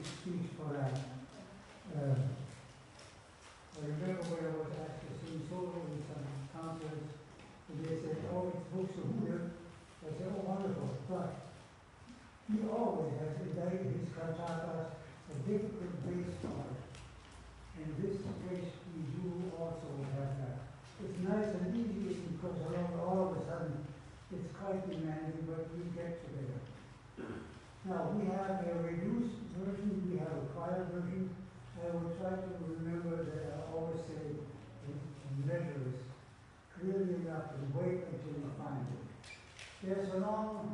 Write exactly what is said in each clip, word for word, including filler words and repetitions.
speech for that. Uh, I remember when I was asked to sing solo in some concerts, and they said, oh, it's books of Buddha. I said, oh, wonderful. But he always has indicted his cantatas a difficult bass part. And this case we do also have that. It's nice and easy because along all of a sudden it's quite demanding, but we get to there. Now we have a reduced version, we have a choir version. I will try to remember that I always say the measure is clearly enough and wait until you find it. There's a long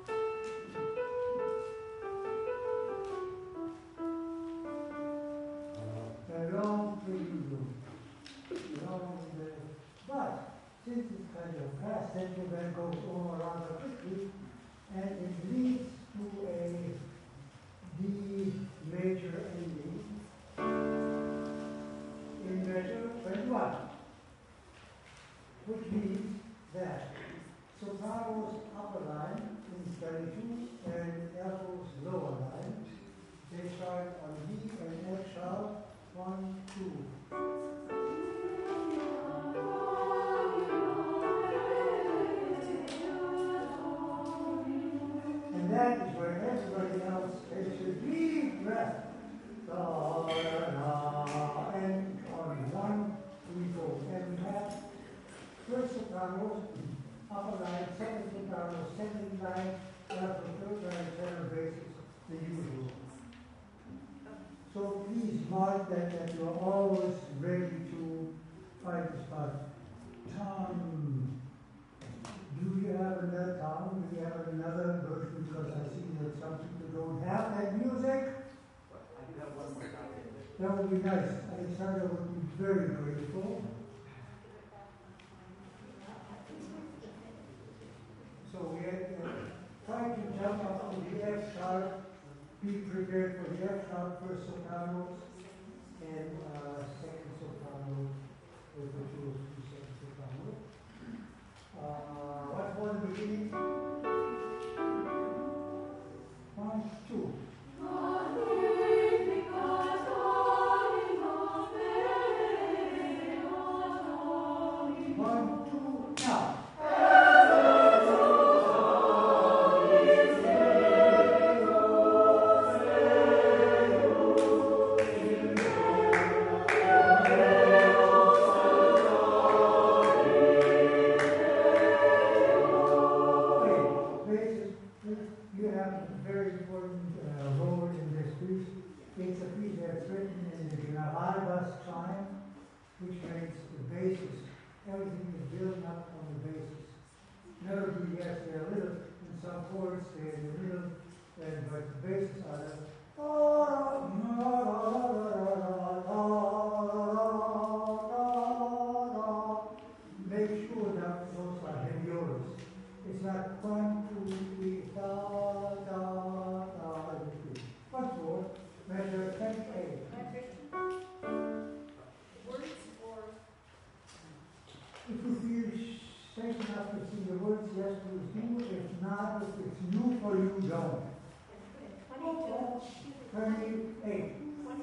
a long prelude. Long uh, but since it's kind of fast, then you then goes over rather quickly, and it leads to a D major ending in measure twenty-one, which means that soprano's upper line in thirty-two and alto's lower line, they start on D and F sharp, one, two. And that is where everybody else takes a deep breath. Da, da, da, and on one we go. And we have first soprano, upper line, second soprano, second line, alto, third line, tenor basis, the usual. So please mark that, that you're always ready to find the spot. Tom, do you have another Tom? Do you have another version? Because I see that some people don't have that music. I do have one more copy. That would be nice. Alexander would be very grateful. So we had uh, tried to jump up to the F sharp. Be prepared for the F sharp first soprano and uh, second soprano with the two two second soprano. Uh, what was the beginning? One, two. One, two, now. Which makes the basis, everything is built up on the basis. Melody, yes, they're a little, in some chords they're in the middle, and, but the basis are the make sure that those are hemioras. It's not one, two, three, da, da, da, everything. Once more, measure twenty-eight. If you feel safe enough to sing the words, yes, please do. If not, if it's new for you, don't. twenty-eight.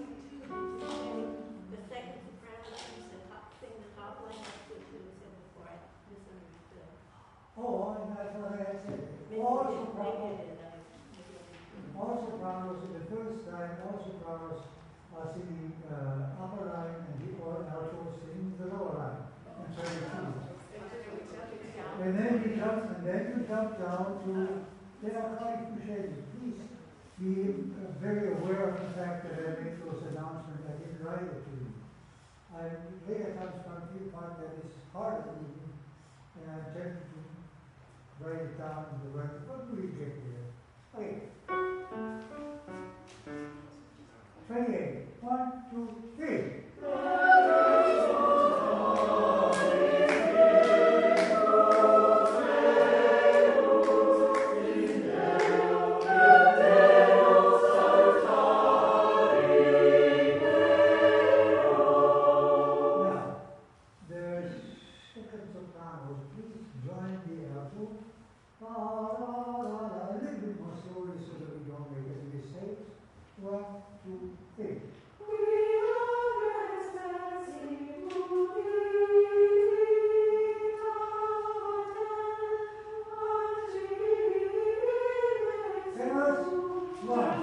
The second soprano sings the top, sing the top line, that's what you said before, I misunderstood. Oh, and that's what I had said. All sopranos, all sopranos in the first line, all sopranos are singing uh, upper line, and the all altos singing the lower line. And then you jump, and then you jump down to, there are quite two shades. Please be uh, very aware of the fact that I make those announcements. I didn't write it to you. I later comes from a part that is harder even, and I'm tempted to write it down in the record. What do we get here? Okay. twenty-eight. One, two, three. Please join the alto. chorus. One.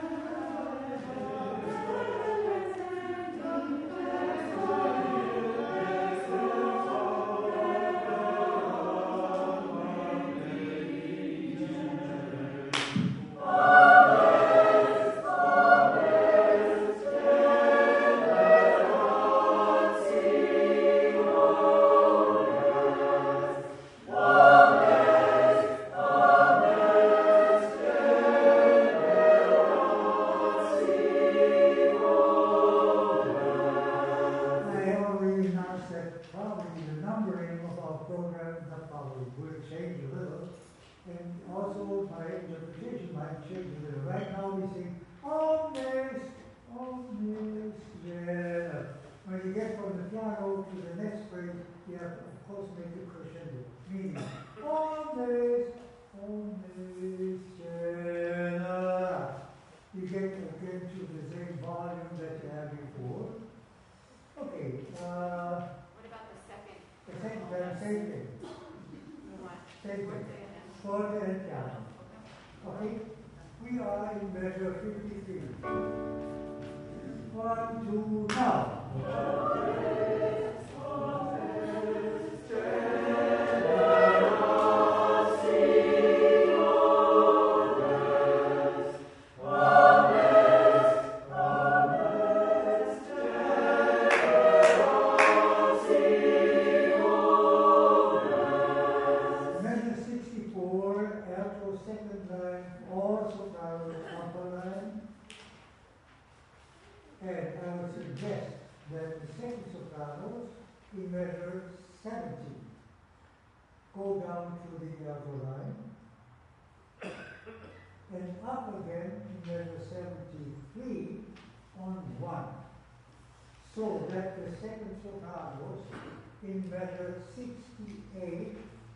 So that the second sopranos in measure sixty-eight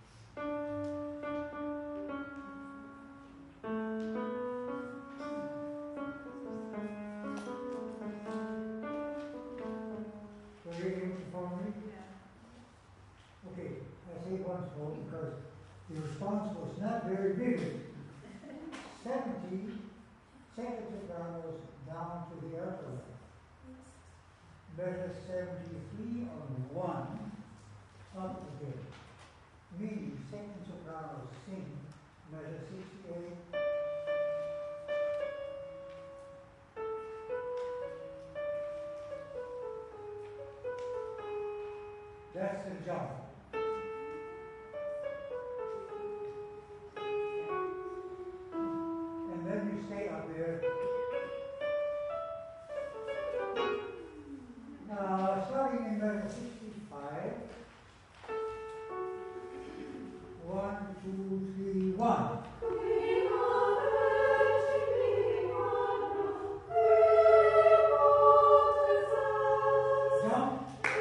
Are you able to follow me? Yeah. Okay, I say once more because the response was not very vivid. seventy second sopranos down to the alto line. Measure seventy-three on one, up again. Meaning second sopranos sing measure sixty-eight. That's the jump. And then you stay up there. Now, starting in measure sixty-five. One, two, three, one. Jump.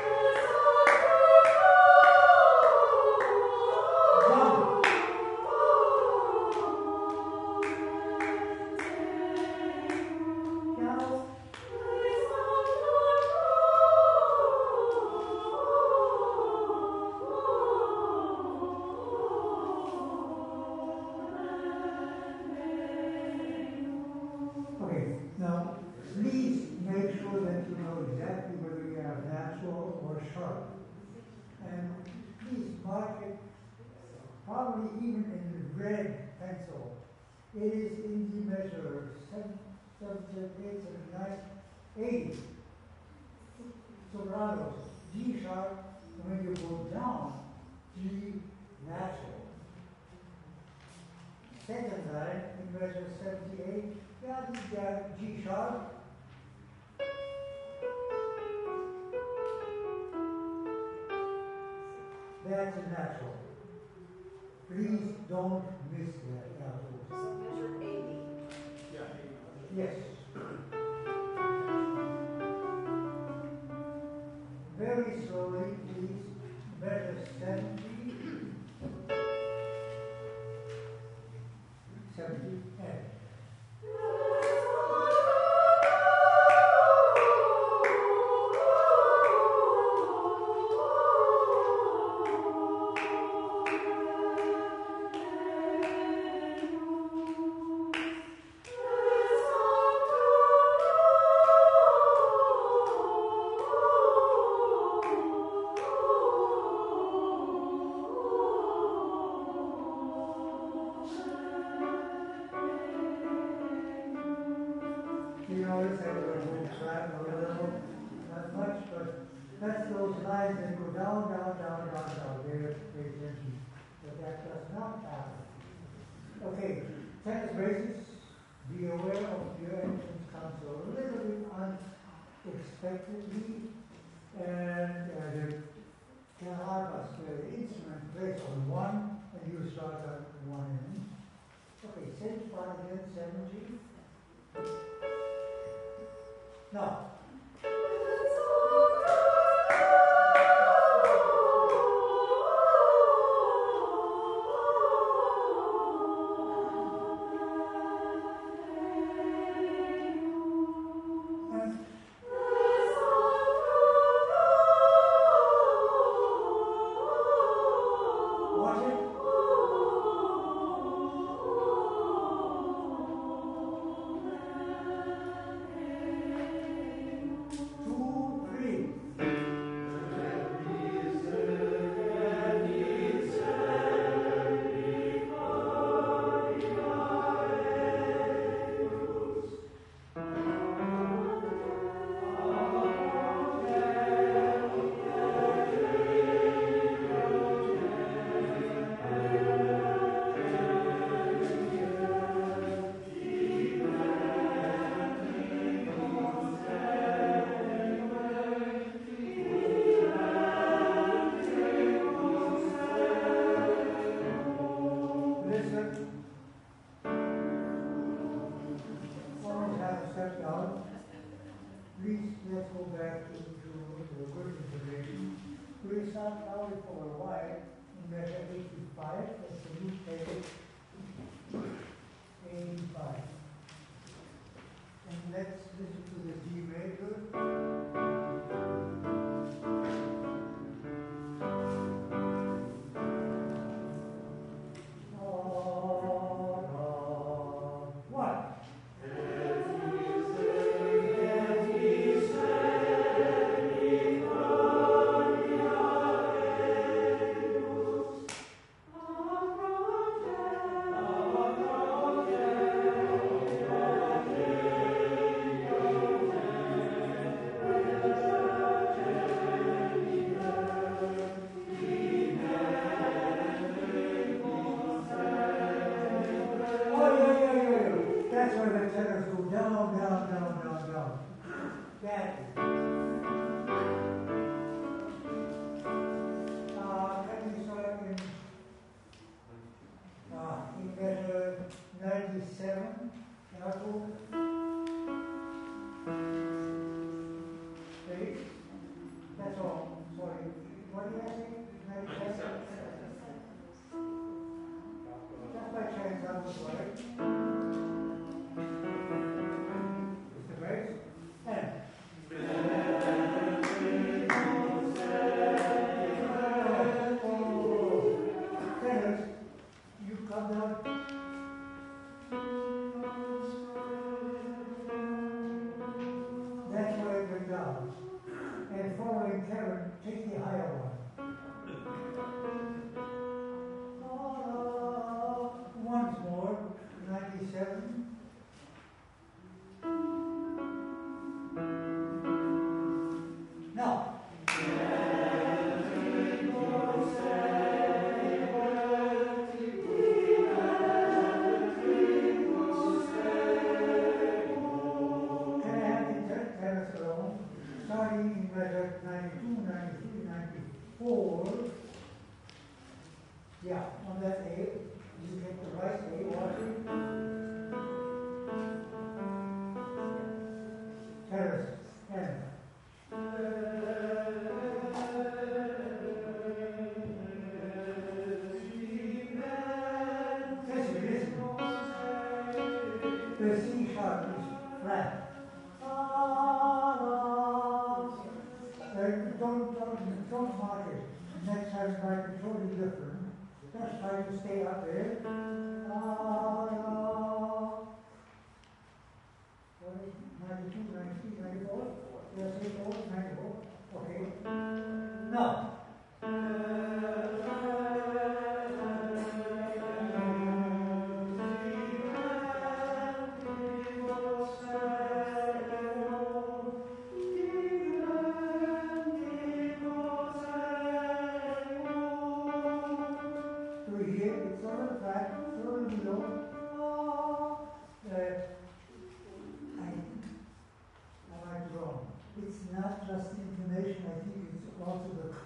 It is in the measure seven, seven, seven, eight, seven, nine, eight sopranos, G sharp, and when you go down, G natural. Second line in measure seventy-eight, yeah, you got G sharp. That's a natural. Please don't miss that alto. Measure eighty. Yes. Very slowly, please. Measure seventy. seventy. F. notice that we're going to track a little, not much, but that's those lines that go down, down, down, down, down. There, pay attention. But that does not happen. Okay, tennis races, be aware of your entrance comes a little bit unexpectedly, and uh, the cannabis, the instrument plays on one, and you start at one end. Okay, stage five again, seventy. Now,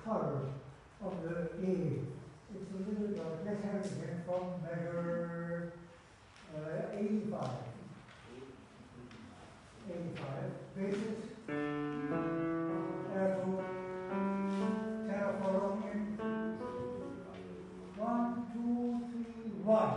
color of the A. It's a little dark. Let's have it again from measure uh, eighty-five. eighty-five. Basis. Arrow. Terra following. One, two, three, one.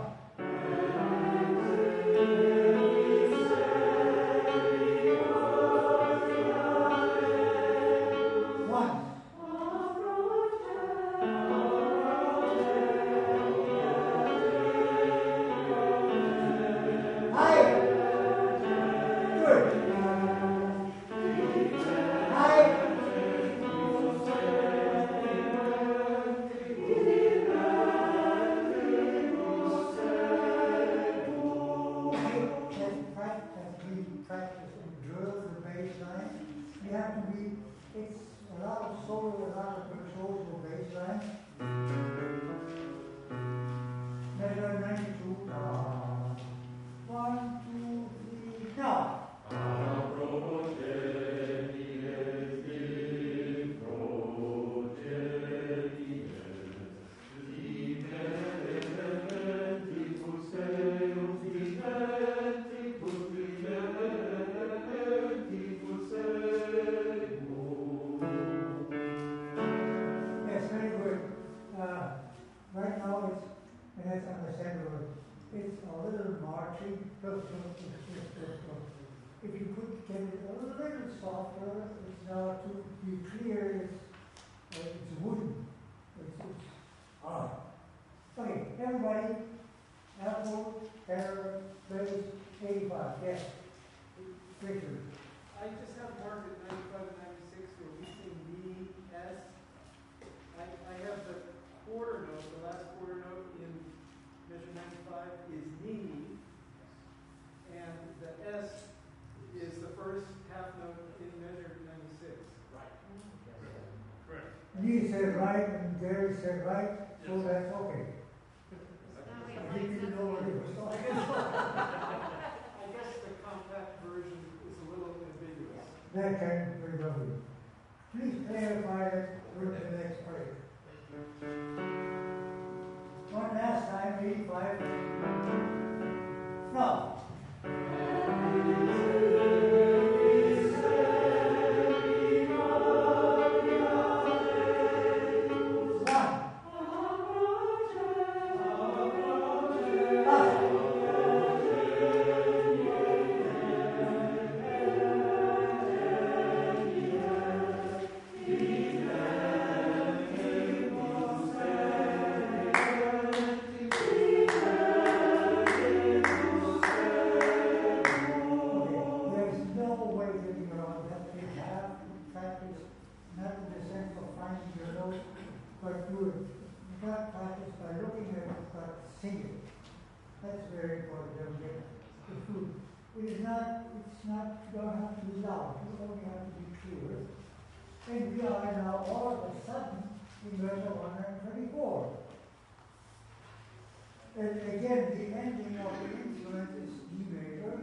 If you could get it a little softer, it's now to be clear, it's, uh, it's wooden. It's, it's hard. Okay, everybody, Apple, error, base, eighty-five, yes. Richard. I just have marked at ninety-five and ninety-six, we're missing D, S. I, I have the quarter note, the last quarter note in measure ninety-five is knee, and the S is the first half note in measure ninety-six. Right. Correct. Lee said right and Gary said right, so Yes. that's okay. Now we I have think you know what it was. I guess the compact version is a little ambiguous. That can be very lovely. Please clarify it with the next break. One last time, eighty-five. No. And we are now all of a sudden in measure one hundred twenty-four. And again, the ending of the instrument is D major.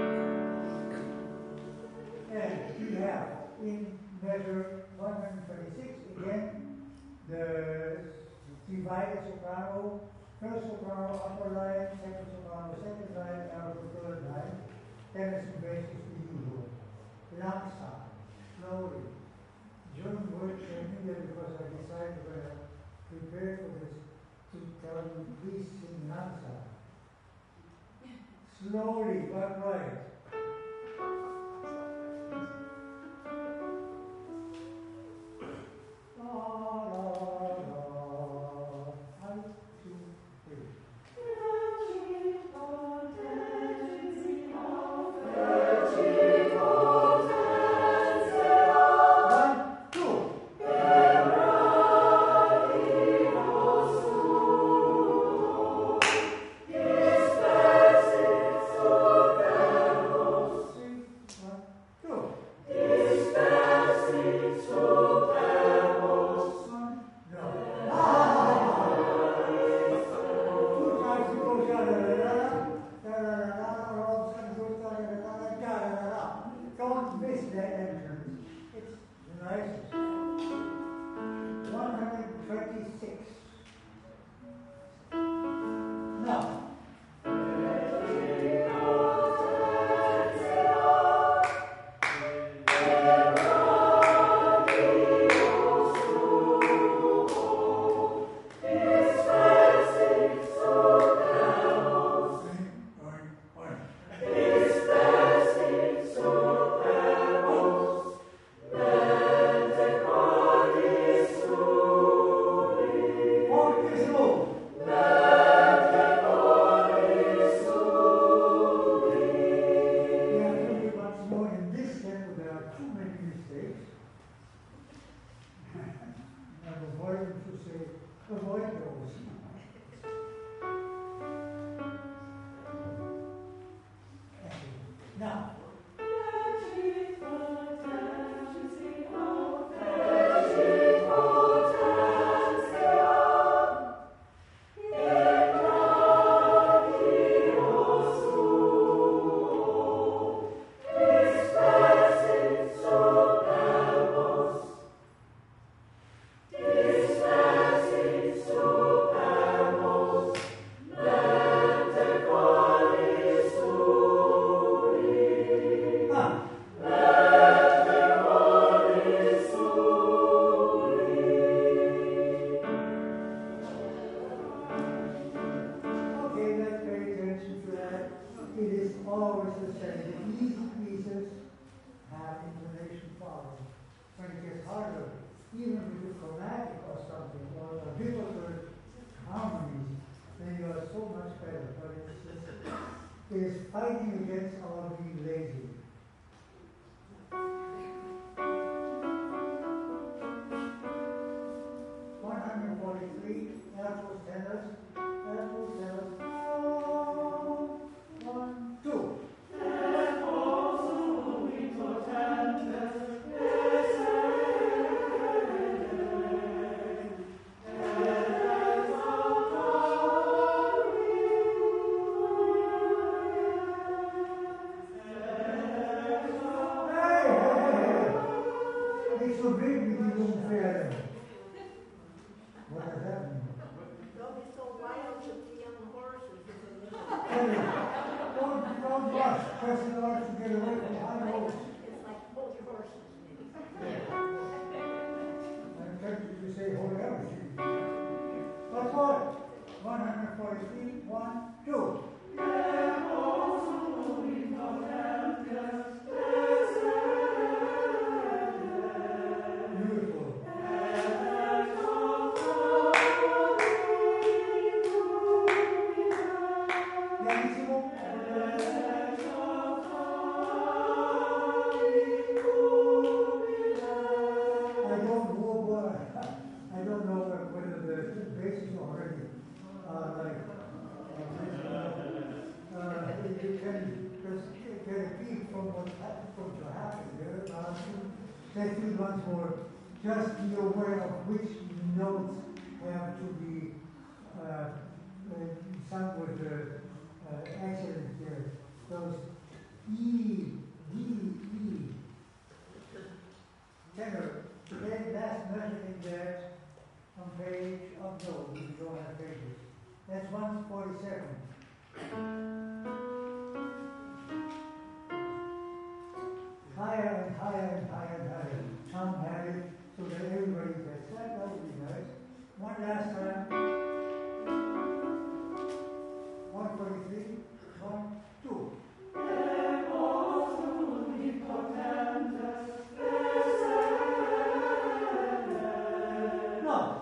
And we have in measure one hundred twenty-six, again, the divided soprano, first soprano, upper line, second soprano, second line, alto, third line. Tennyson bass is the usual. Langsam, slowly. John Wood came in there because I decided when I prepared for this to tell you, please sing Langsam. Slowly, but right. La, la, la. One, two, three. Yes. ninety-six. Now, now, okay, let's pay attention to that. It is always the same. The easy pieces have intonation following. When it gets harder, even with the chromatic or something, or the difficult harmonies, then you are so much better. But it's just, it is fighting against our being lazy. one hundred forty-three, alto tenors, alto tenors, one, two. Hey, hey, hey. It's so big we don't fair. What does that mean? Don't be so wild with the young horses. Hey, don't, don't rush. Press it hard to get away from high notes. It's like hold your horses. I'm tempted to say hold everything. But what? one hundred forty-three, one, two. Beautiful. Pianissimo. I don't know what, I don't know whether the bases already are like, uh, uh, you can just get a peek from what's happening, from what happened there. Now, let's do it once more. Just be aware of which notes have to be uh, uh, sung with the uh, accent there. Those E, D, E. Tenor. Then last measure in that on page of no, we don't have pages. That's one forty-seven. Higher and higher and higher and higher. Some have it so that everybody gets that. That would be nice. One last time. one forty-three. One, two. No.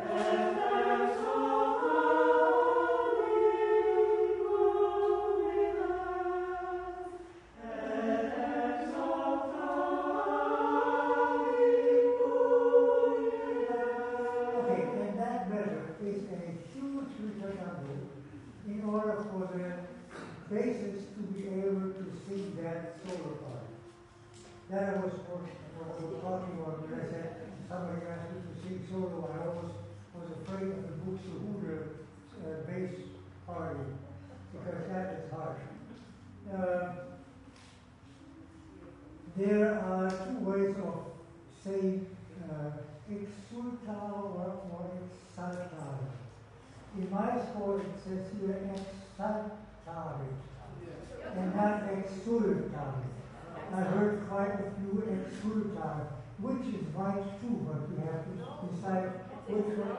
Okay, and that measure is a huge ritornello in order for the basses to be able to sing that solo part. That I was was talking about when I said somebody asked me to sing solo. I always was afraid of the Buxtehude uh, bass party because that is harsh. Uh, there are two ways of saying uh, exultare or, or exaltare. In my score it says here exaltare and not exultare. I heard quite a few exultare, which is right too, but we have to decide which one.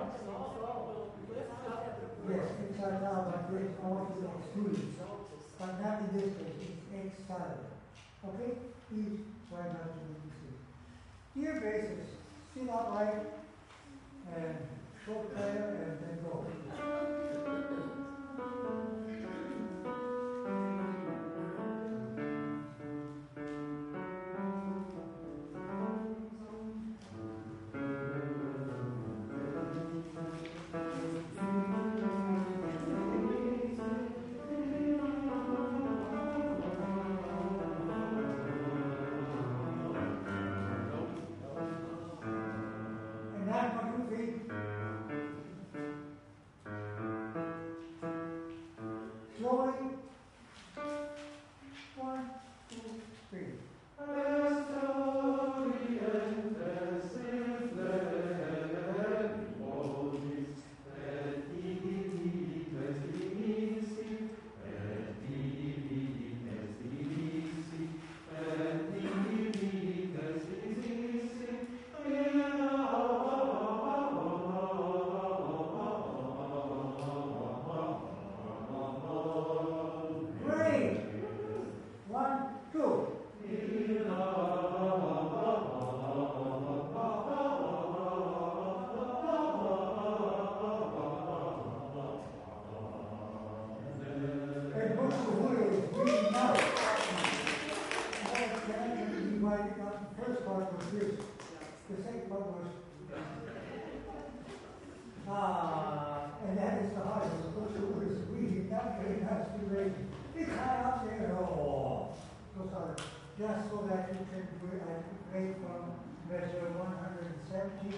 Yes, exaltare, but there is also exultare. But not in this case, it's exaltare. Okay? Please try not to make mistakes. Dear basis, sit upright and short prayer and then go. Just so that you can read from measure one hundred seventy.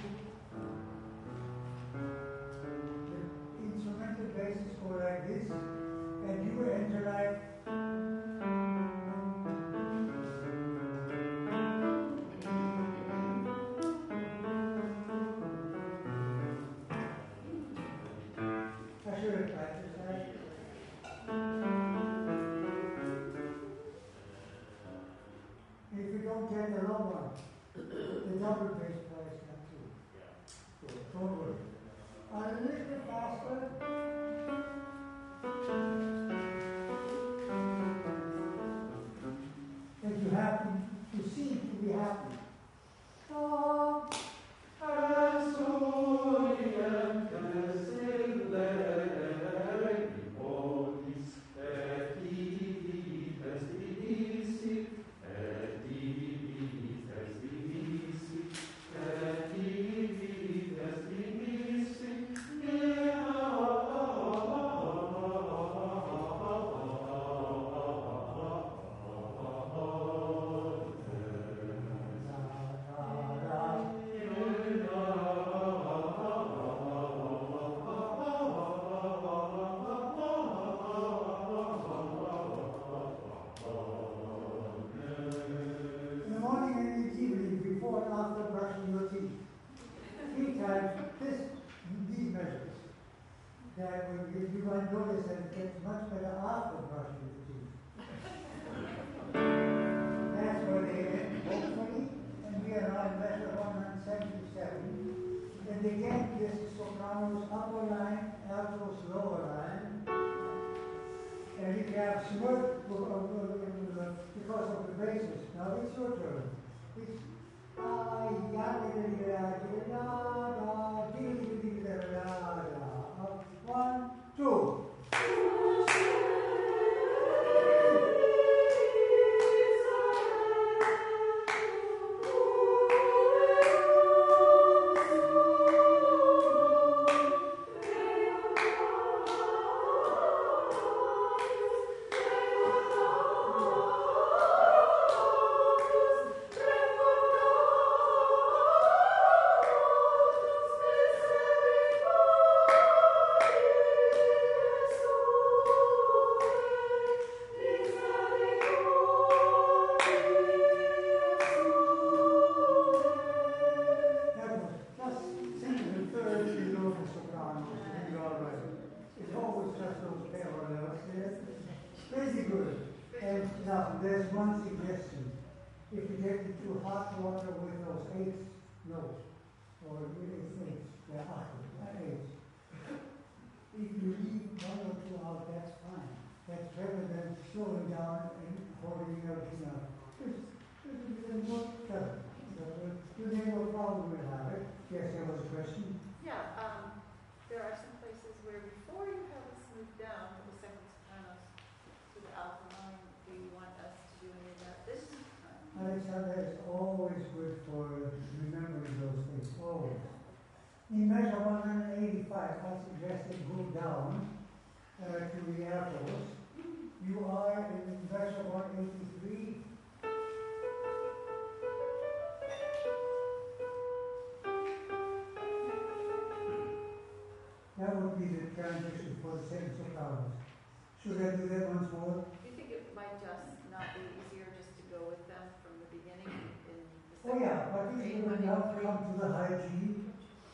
The instrumental basis go like this, and you enter like I should have practiced that. If you don't get the long one, the double bass plays that too. So don't worry. A little bit faster. And you have to, to seem to be happy. Oh, that when you, you might notice that it gets much better after brushing the teeth. That's where they end, hopefully, and we are on measure one hundred seventy-seven. And again, this is soprano's upper line, alto's lower line. And you have smirk because of the basis. Now it's your turn. It's ah, ya, da, da, da, da, da, da. One, two. Now, there's one suggestion. If you get into hot water with those eighth notes, or eighth eighths, they're octaves, not eighths. If you leave one or two out, that's fine. That's better than slowing down and holding everything out. There's, there's, there's no trouble. You have no problem with it. Yes, there was a question. Yeah, um, there are some places where before you have us move down to the second sopranos to the alpha line, do you want us to do any of that this time? Alexander, is always good for remembering those things, always. In measure one hundred eighty-five, I suggested go down uh, to the altos. You are in measure one eighty-three. That would be the transition for the second sopranos. Should I do that once more? Do you think it might just not be easier just to go with them from the beginning in the Oh second? yeah, but if you will now come to the high G,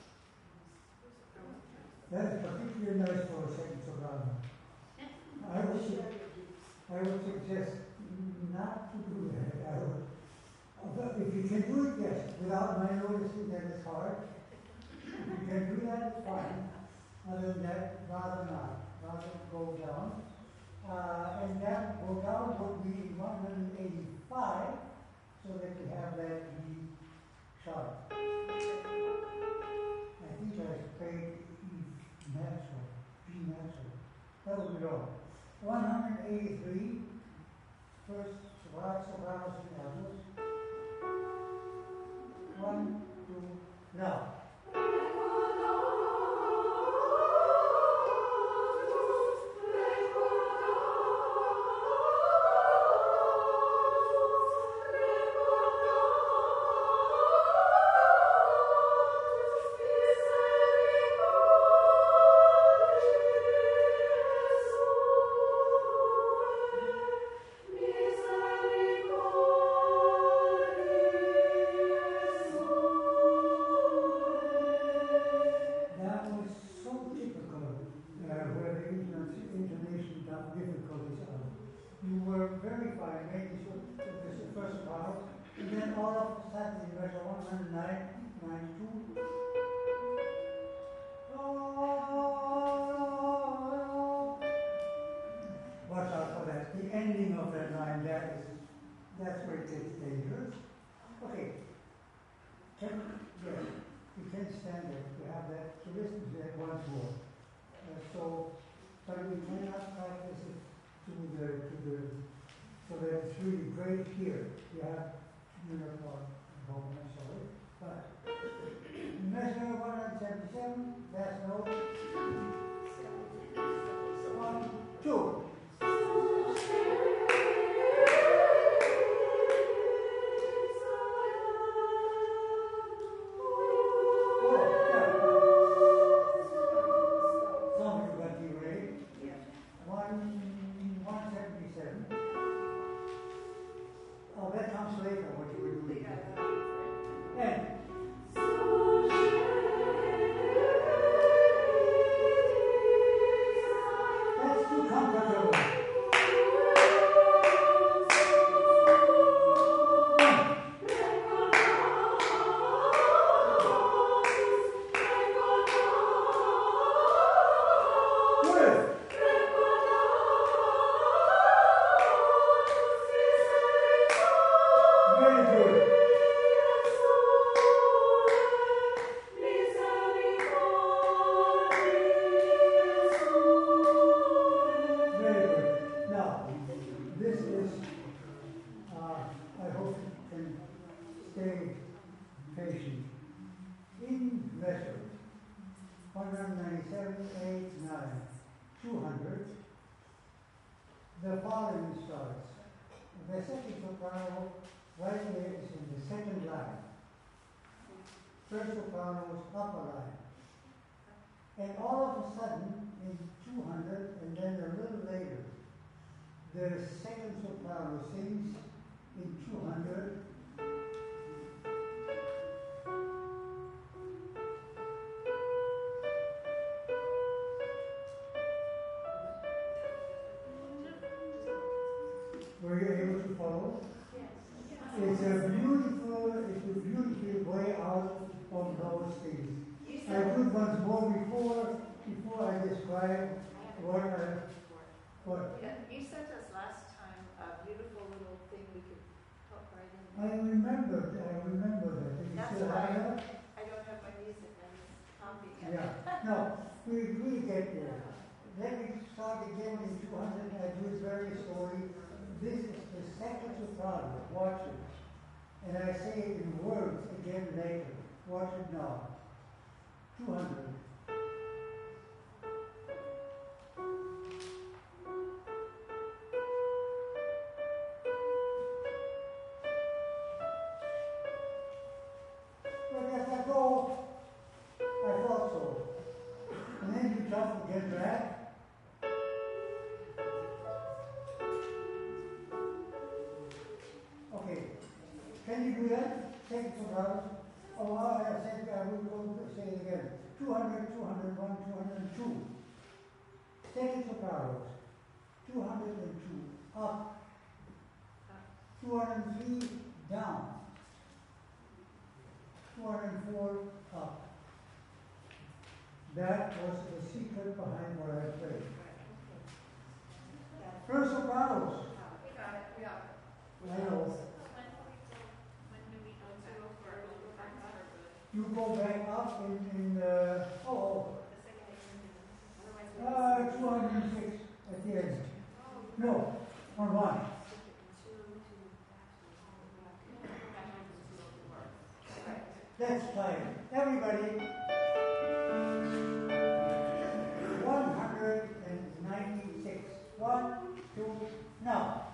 that is particularly nice for a second soprano. I would, su- I would suggest not to do that. I would, but if you can do it, yes, without my noticing that it's hard. If you can do that, it's fine. Other than that, rather not. Rather go down. Uh, and that go down would be in one hundred eighty-five, so that you have that E sharp. I think I played E natural, G natural. That would be wrong. one hundred eighty-three, first sopranos, sopranos and altos. One, two, now. That's where it gets dangerous. Okay. Can, yes, you can stand there. You have that. So this is that once more. Uh, so, but we cannot practice it to the to the so that it's really great here. You have uniform movement, sorry. But measure one hundred seventy-seven. That's no. One, two. Were you able to follow? Yes. It's a beautiful, it's a beautiful way out from those things. You I said, put once more before, before I describe what I, what. yeah, you sent us last time a beautiful little thing we could help write in. I remember, I remember that. Did you That's still why have that? I don't have my music, I was copying it. Yeah, no, we, we get there. Let me start again in two hundred, I do it very slowly. This is the second soprano, watch it. And I say it in words again later. Watch it now. two hundred. But as I go, I thought so. And then you jump again back. Okay. Can you do that? Second soprano. Oh, I said I will go say it again. two hundred, two hundred one, two hundred two. Second sopranos. two hundred two. Up. two hundred three. Down. two hundred four. Up. That was the secret behind what I played. First sopranos. We got it, we got it. I know. You go back up in, in uh, oh, uh, two hundred six at the end. No, on one. That's fine. Everybody. one hundred ninety-six. One, two, now.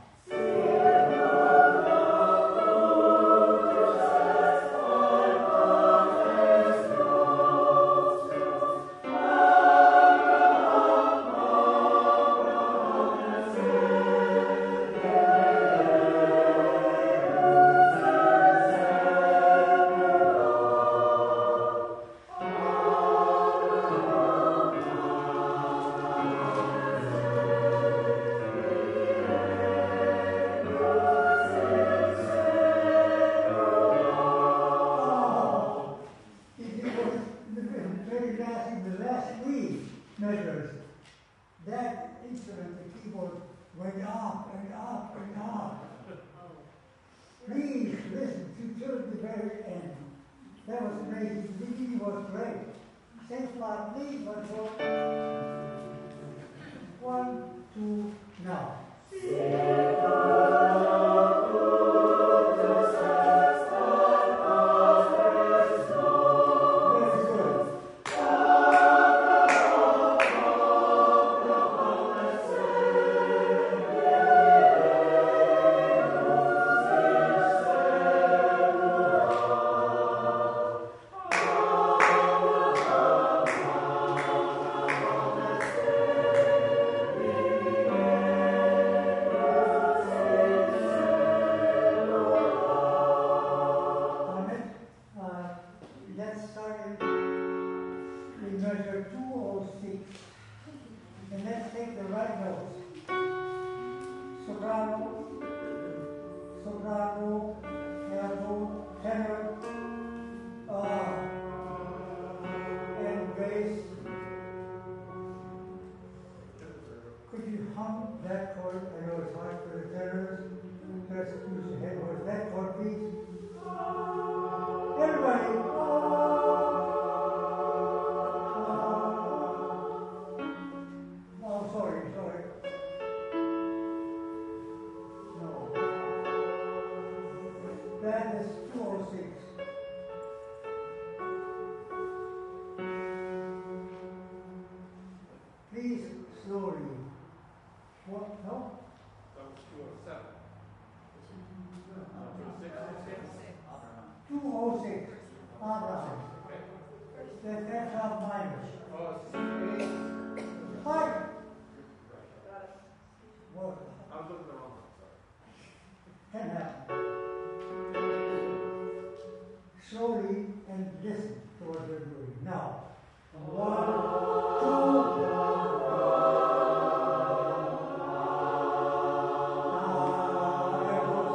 One, two,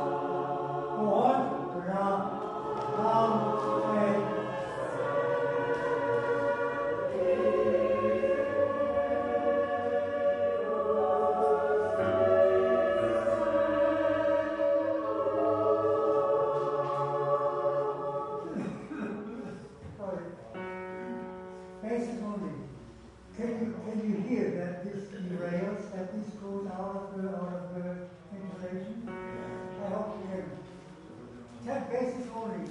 Okay. Ten bases only.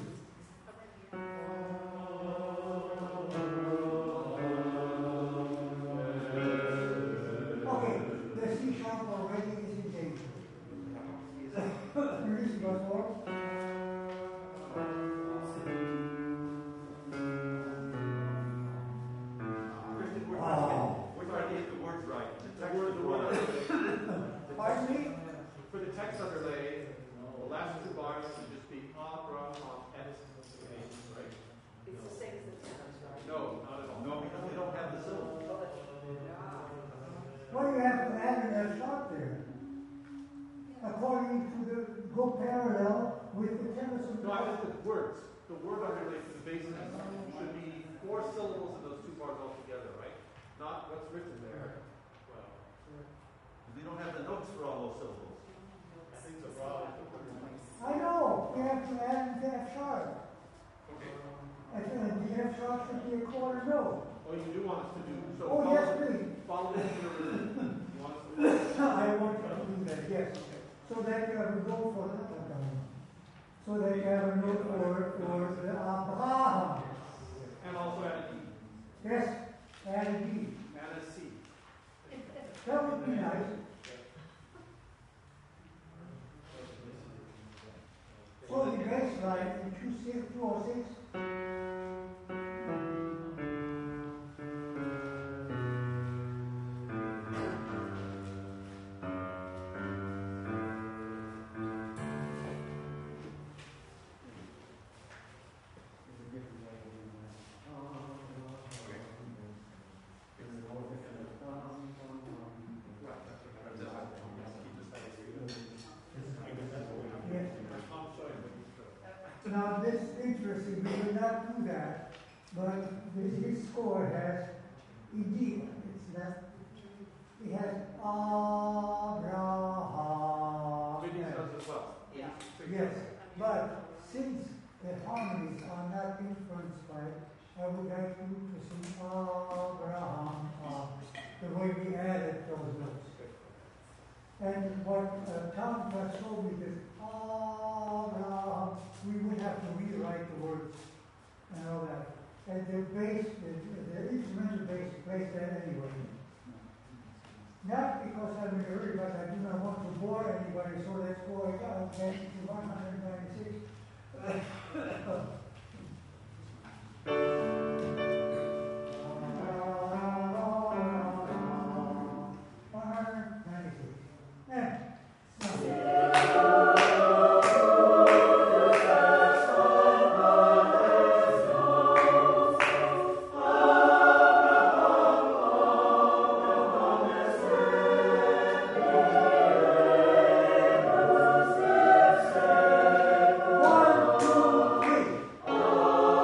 Okay, the C sharp already is in danger. Release goes for. Kristen, we're trying to get, we're trying to get the words right. The text word- is the wrong. word- Pardon me? For the text underlay, the last two bars should just be opera, op, et, right? It's the same as the tennis, right? No, not at all. No, because they don't have the syllable. What do you have to add in that sharp there? According to the, go parallel with the tennis. No, I meant the words. The word underlay for the bases should be four syllables in those two bars altogether, right? Not what's written there. Well, They don't have the notes for all those syllables. I know, we have to add the F sharp. okay. And then the F sharp should be a quarter note. Oh, you do want us to do, so Oh, follow, yes, please. follow the rhythm. You want us to do I want you to do that, yes. So that you have a note for the, so that you have a note for, for the Abraham. And also add a D. Yes, add a D. Add a C. That would be nice. So the baseline in two six, two oh six. Yes. Now this is interesting, we will not do that, but this, his score has indeed, it's not, it has Abraham. Whitney does as well. Yeah. Yes, but since the harmonies are not influenced by it, I would like you to sing Abraham, uh, the way we added those notes. And what uh, Tom has told me is, Abraham, we would have to rewrite the words and all that. And the bass, the, the instrumental bass plays that anyway. Not because I'm in a hurry, but I do not want to bore anybody, so let's go again to one hundred ninety-six. one hundred ninety-six. And, one, two, three.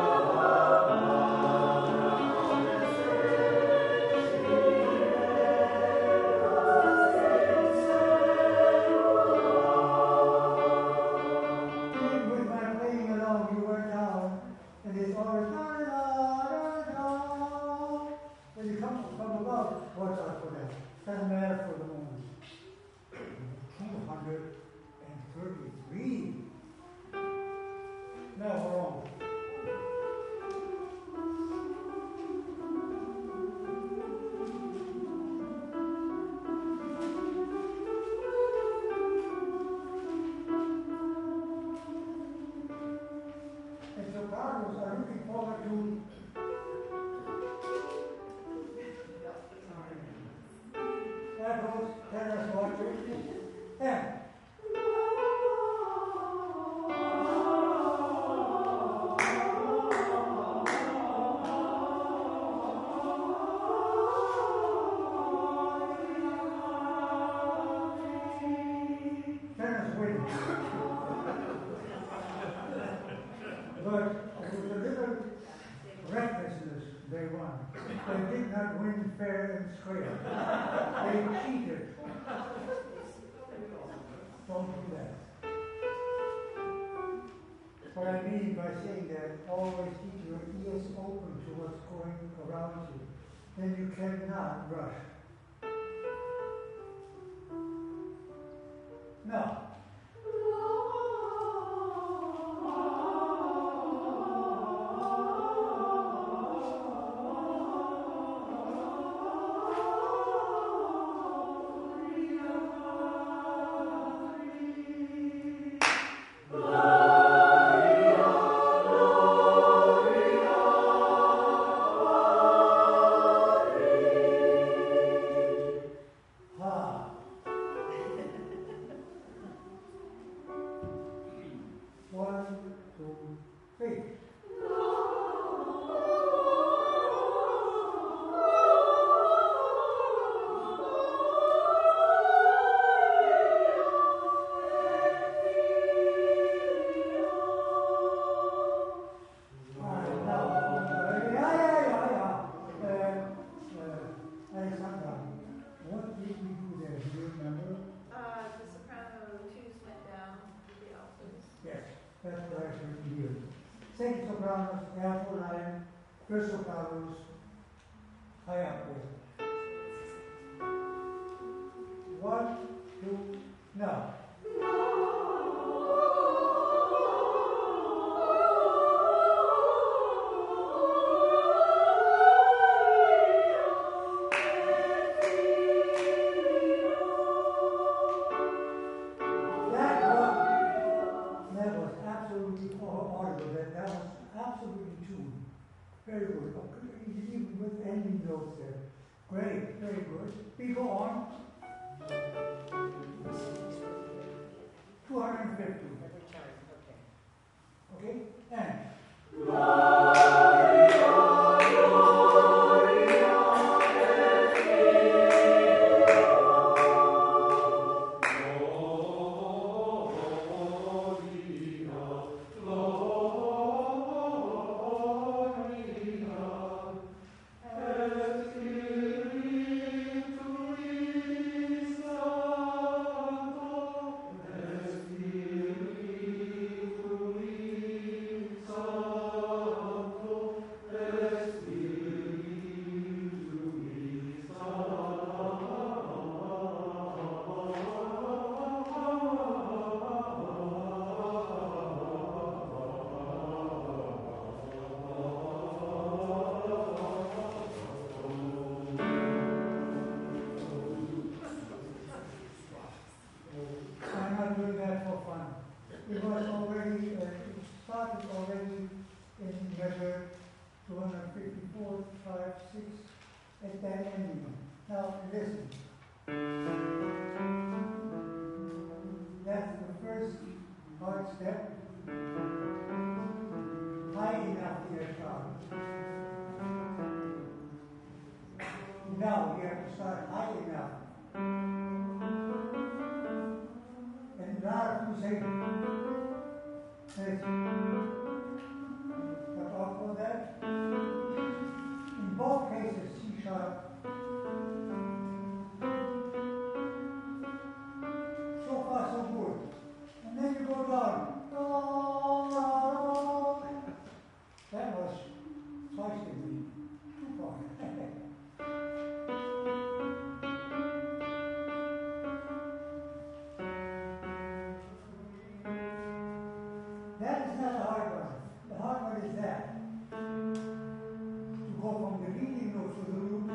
Even with my playing along, you were down, and it's always da da da da. When you come from above, watch out for that. Doesn't matter for the moment. Two hundred and thirty-three. No, wrong. And sopranos are looking forward to that goes tenors watch it. And tenors win. But it was a little recklessness they won. They did not win fair and square. They cheated. Don't do that. What I mean by saying that, always keep your ears open to what's going around you. Then you cannot rush. Now, to faith. Uh, the soprano twos went down with the altos. Yes, that's what I should hear. Second sopranos, alto line, first sopranos, high up there. One, two, now. That was, that was absolutely audible. That, that was absolutely tuned. Very good. Even with ending notes there. Great, very good. People on two hundred fifty. Every time, okay. Okay? And I'm not doing that for fun. It was already, uh, it started already in measure two hundred fifty-four, five, six, at that ending. Now, listen. That's the first hard step. High enough to get started. Now you have to start high enough. And now you say, this. But off for that. In both cases, C sharp. So far, so good. And then you go down. That was twice a week. Too far. That is not the hard one. The hard one is that. To go from the leading note to the root.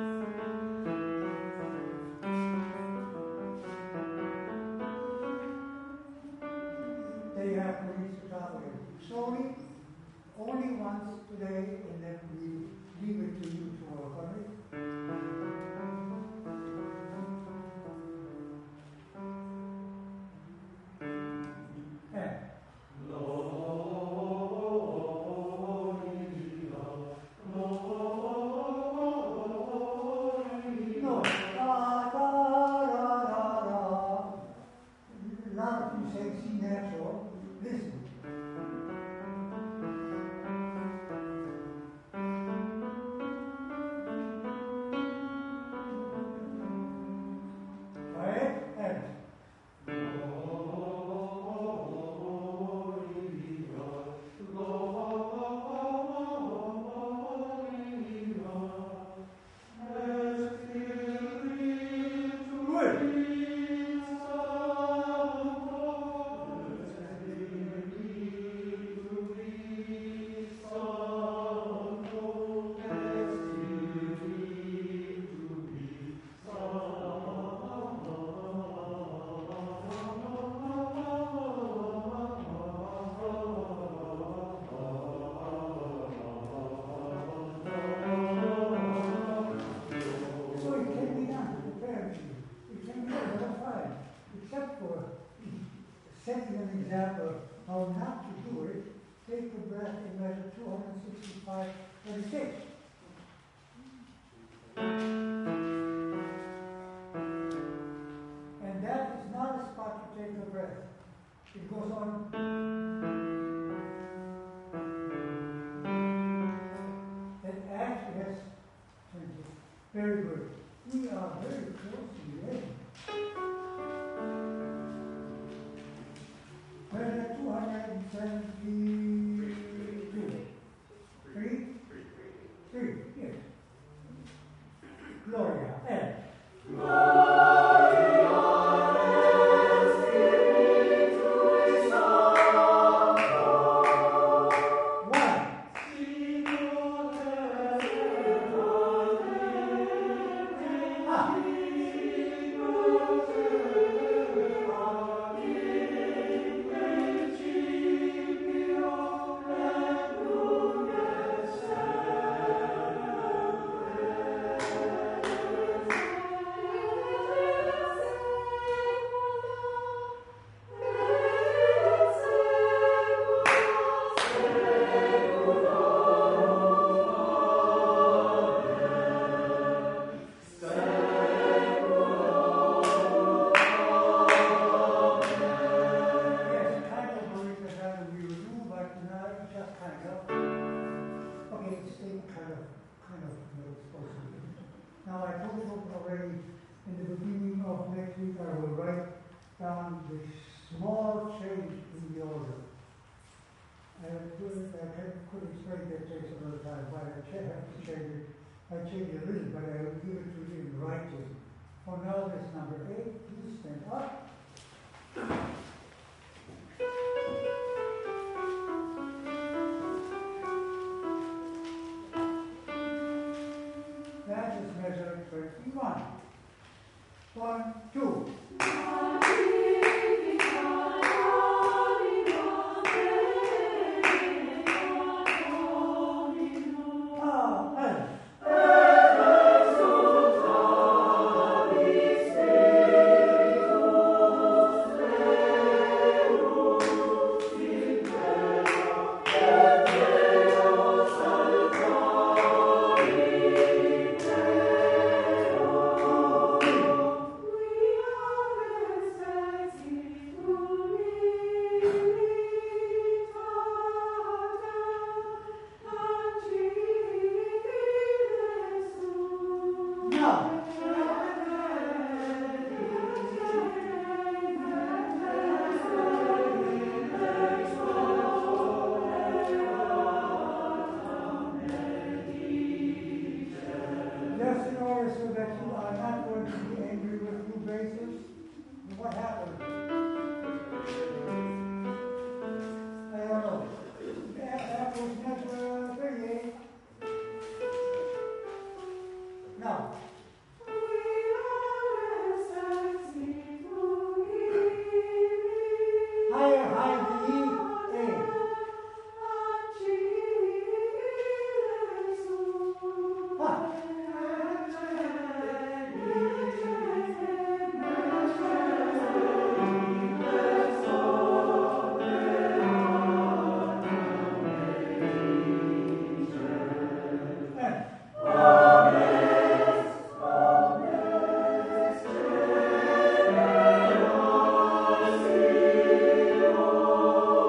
There you have to reach the top of it. Slowly, only once today, and then we leave it to you to work on it. And no, da, da, da, da, da. Now if you say C natural, listen. Right? And good. So it can be done, apparently. It can be done, that's fine. Except for setting an example how not to do it, take a breath and measure two hundred sixty-five, thirty-six. And that is not a spot to take a breath. It goes on. It actually has twenty. Very good. We are very close to the end. Measure two hundred seventy-two. Three? Three, yes. Gloria, and. Oh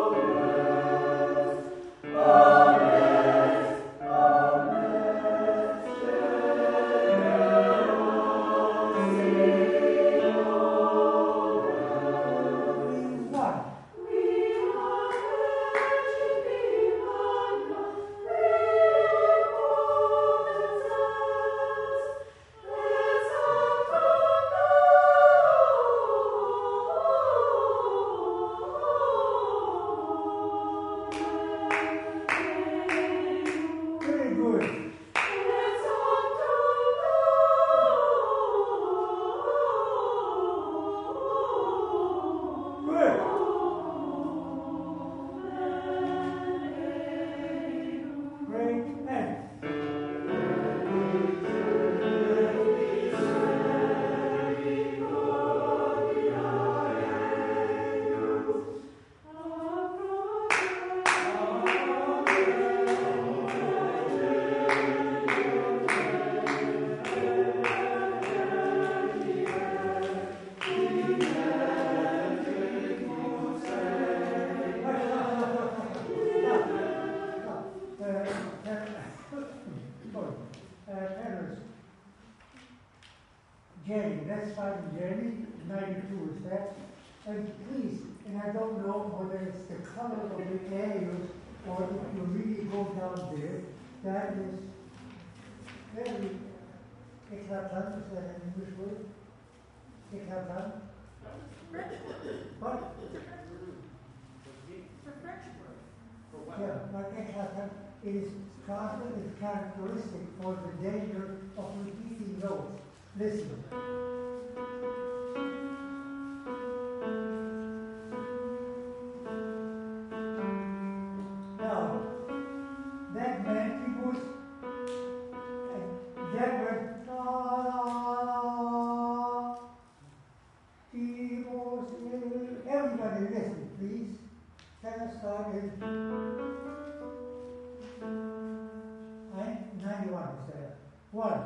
that's fine, Jeremy, ninety-two is that. And please, and I don't know whether it's the color of the areas or if you really go down there, that is very eclatant, is that an English word? Eclatant? French word. But, It's a French word. For what? yeah, but eclatant is constant, is characteristic for the danger of repeating notes. Listen. Now, that man, he was, and that went, ah, he was, uh, everybody listen, please. Can I start with, I, ninety-one, is that, one.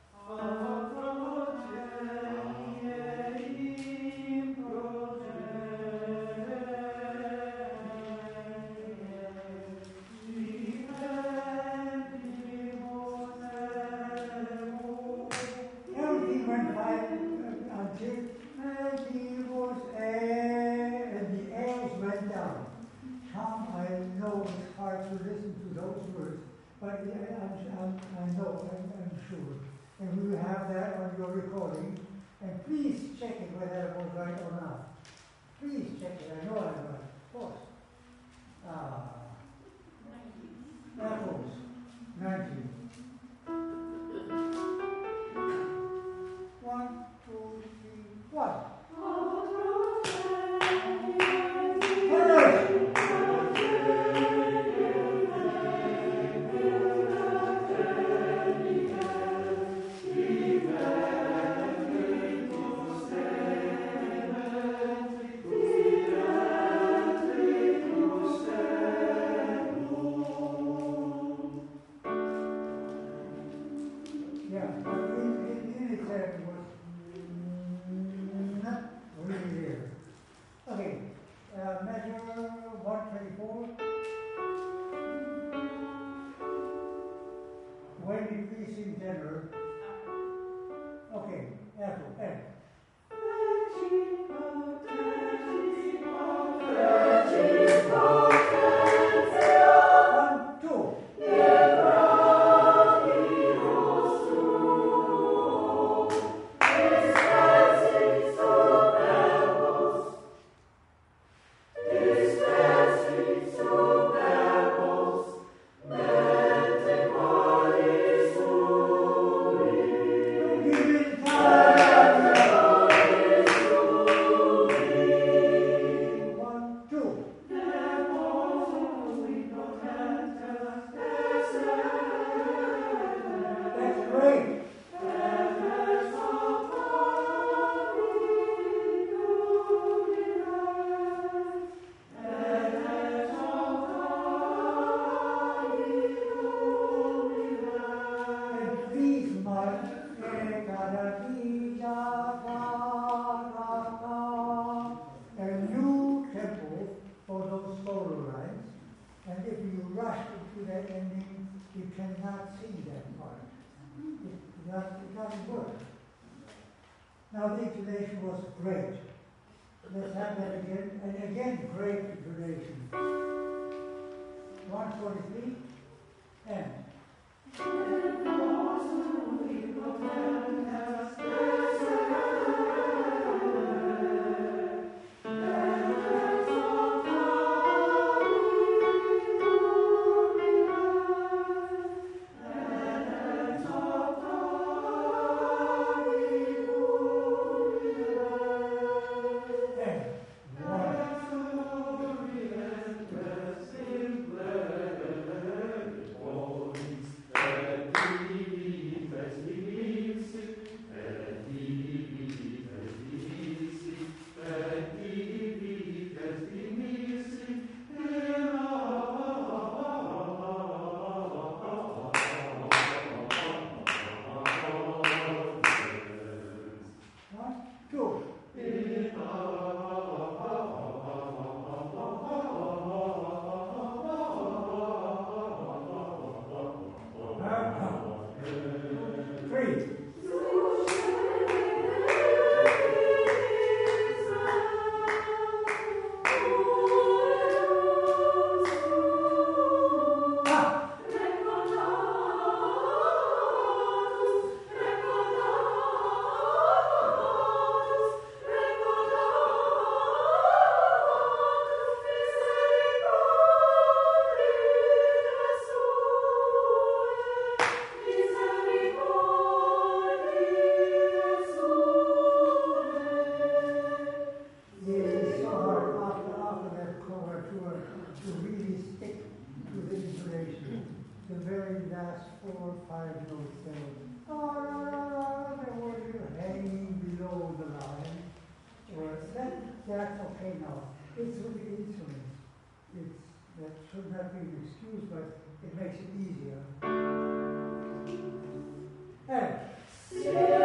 Everything went fine until he was air and the airs went down. Tom, I know it's hard to listen to those words, but I, I'm, I'm, I know, I'm, I'm sure. And we will have that on your recording. And please check it whether I was right or not. Please check it. I know I'm right. Of course. Ah. Apples. nineteen. One, two, three, one. Yeah, but in, in, in itself it was mm, not really there. Okay, uh, measure one twenty-four. When increasing general. Okay, apple, N. One, two. One, two. That's great. And please, Mike, a new tempo for those solo lines, and if you rush into that ending, you cannot sing that part. It, does, it doesn't work. Now the intonation was great. Let's have that again, and again, great intonation. one forty-three, and. And one. five notes saying, oh, the word you're hanging below the line. Or that, that's okay now. It's with the instruments. It's, that should not be an excuse, but it makes it easier. Hey.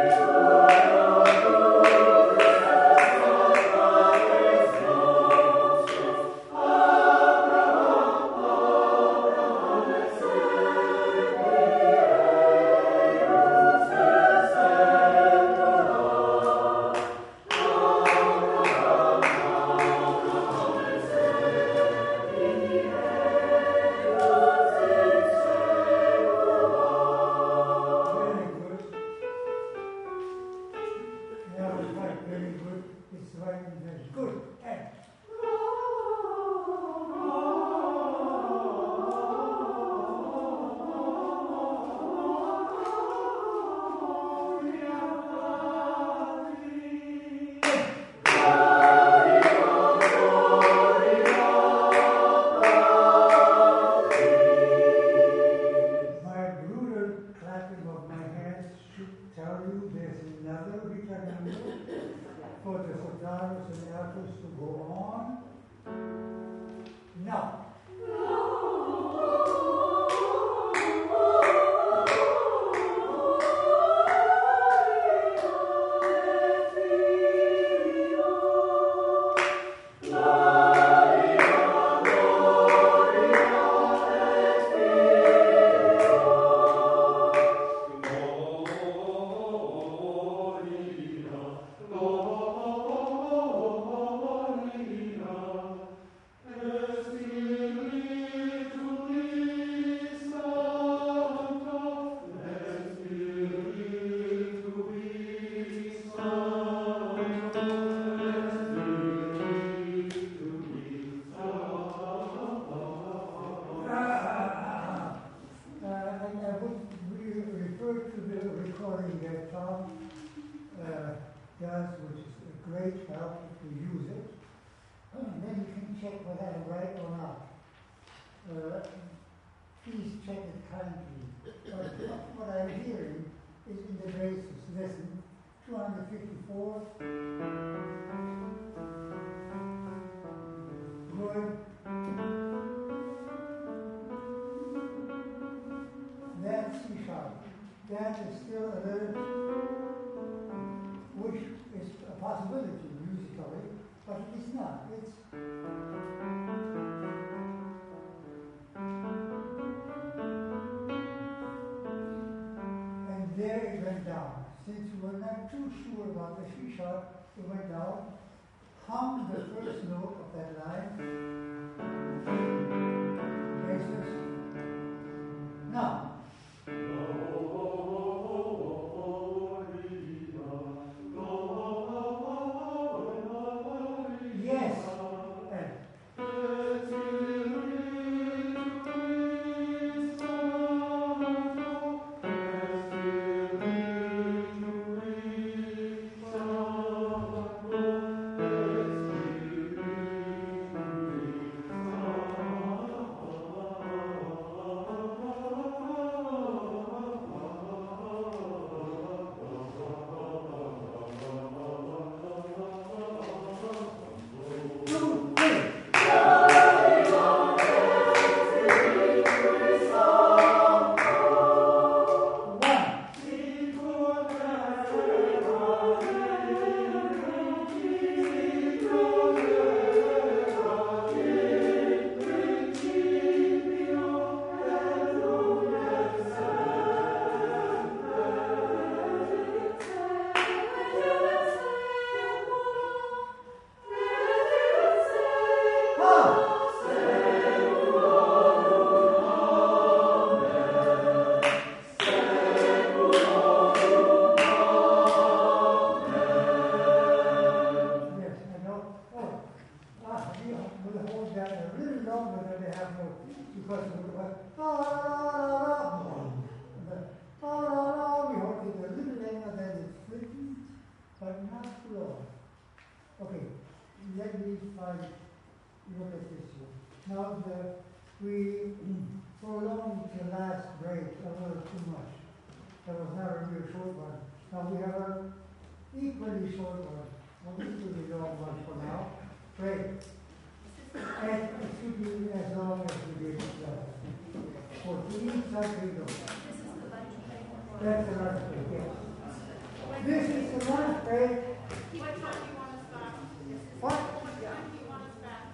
That was not a real short one. Now we have a equally short one, one equally long one for now. Great. And it should be as long as we did it last. For each side window. This is the lunch break. That's the lunch break, yes. This is the lunch break. What time do you want us back? What? What time do you want us back?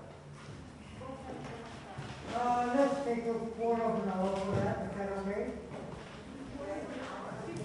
Uh, let's take a quarter of an hour for that, is that okay?